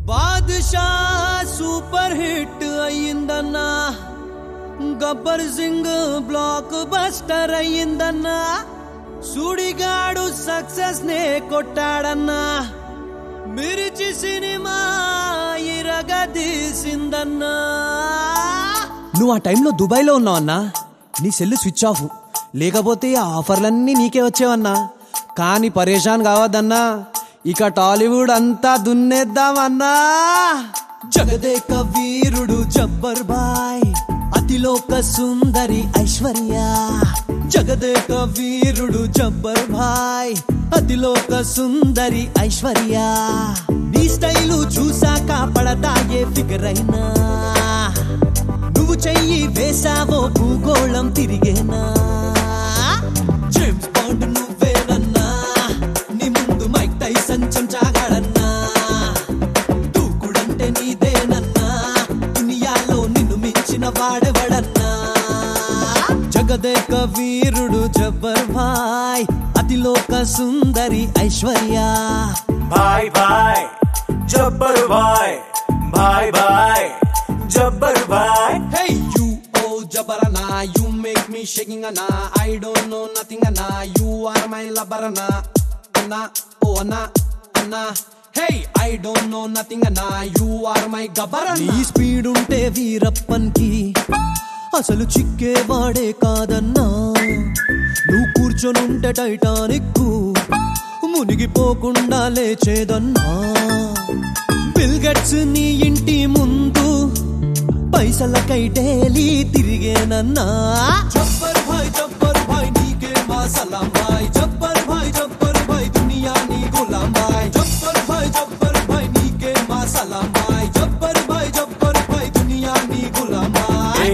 Badshah super hit అయ్యిందన్నా, Gabbar Singh blockbuster అయ్యిందన్నా, Sudigadu success నే కొట్టాడన్నా, మిర్చి సినిమా ఇరగదీసిందన్నా. నువ్వు ఆ టైంలో దుబాయ్లో ఉన్నావు అన్నా, నీ సెల్ స్విచ్ ఆఫ్, లేకపోతే ఆ ఆఫర్లన్నీ నీకే వచ్చేవన్నా. కానీ పరేషాన్ కావద్దన్నా, ఇక టాలీవుడ్ అంతా దున్నేద్దామన్నా. జగదేక వీరుడు జబ్బర్ బాయ్, అతిలోక సుందరి ఐశ్వర్య. జగదేక వీరుడు జబ్బర్ భాయ్, అతిలోక సుందరి ఐశ్వర్య. నీ స్టైలు చూసాక పడతాయే ఫిగర్ అయినా, నువ్వు చెయ్యి వేసావో భూగోళం తిరిగేనా. జేమ్స్ బాండ్ నువ్వేనన్నా, నీ ముందు మైక్ టైసన్ చెంచాగాడన్నా. దూకుడంటే నీదేనన్నా, దునియాలో నిన్ను మించిన వాడెవడన్నా. జగదేక వీరుడు జబ్బర్ భాయ్, అతిలోక సుందరి ఐశ్వర్య. भाई भाई जब्बर भाई, भाई भाई जब्बर भाई. Hey you oh Jabbarana, you make me shaking Anna. I don't know nothing Anna, you are my lover Anna. Anna oh Anna Anna. Hey I don't know nothing Anna, you are my Gabbarana. నీ speed ఉంటే వీరప్పన్ కి అసలు చిక్కేవాడే కాదన్నా. నువ్వు కూర్చొనుంటే Titanic మునిగిపోకుండా లేచేదన్నా. బిల్ గేట్స్ నీ ఇంటి ముందు పైసలకై డైలీ తిరిగేనన్నా. జబ్బర్ భాయ్ నీకే మా సలాం భాయ్. జబ్బర్ భాయ్ దునియా నీ గులాం భాయ్. జబ్బర్ భాయ్ నీకే మా సలాం భాయ్. జబ్బర్ భాయ్ దునియా నీ గులాం భాయ్.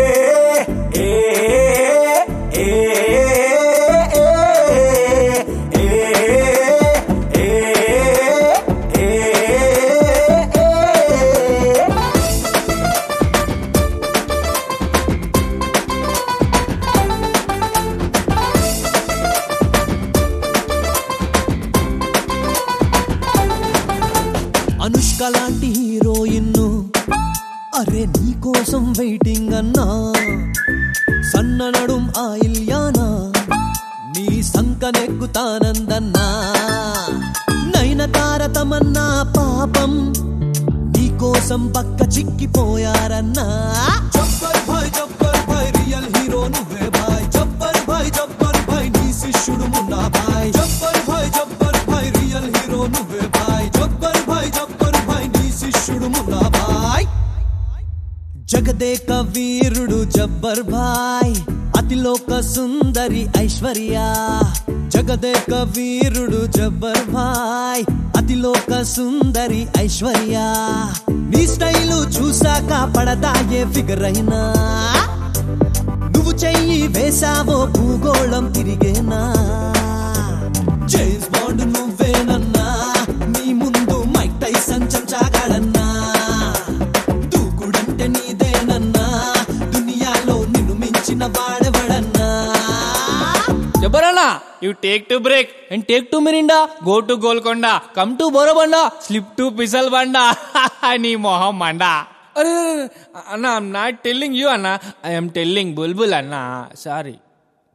అనుష్క లాంటి హీరోయిన్ అరే నీ కోసం వెయిటింగ్ అన్నా. సన్న నడుం ఆ ఇల్యానా, నీ సంకనెక్కుతానందన్నా. నయనతార తమన్నా పాపం నీ కోసం పక్క చిక్కిపోయారన్నా. జబ్బర్ భాయ్ రియల్ హీరో నువ్వే భాయ్. జబ్బర్ భాయ్ నీ శిష్యుడు మున్నా భాయ్. జబ్బర్ భాయ్ రియల్ హీరో నువ్వే భాయ్. జబ్బర్ భాయ్ నీ శిష్యుడు మున్నా భాయ్. జగదేక వీరుడు జబ్బర్ భాయ్, అతిలోక సుందరి ఐశ్వర్య. జగదేక వీరుడు జబ్బర్ భాయ్, అతిలోక సుందరి ఐశ్వర్య. నీ స్టైలు చూసాక పడతాయే ఫిగర్ అయినా, నువ్వు చెయ్యి వేసావో భూగోళం తిరిగేనా. జేమ్స్ బాండ్ నువ్వేనన్నా, నీ ముందు మైక్ టైసన్ చెంచాగాడన్నా. దూకుడంటే నీదేనన్నా, దునియాలో నిన్ను మించిన వాడెవడన్నా. జబ్బరన్నా, you take to break and take to Mirinda, go to Golconda, come to Borobanda, slip to Pisal Banda. నీ మొహం మండా. అరే అన్న, I'm not telling you అన్న, I am telling Bulbul అన్న. సారీ.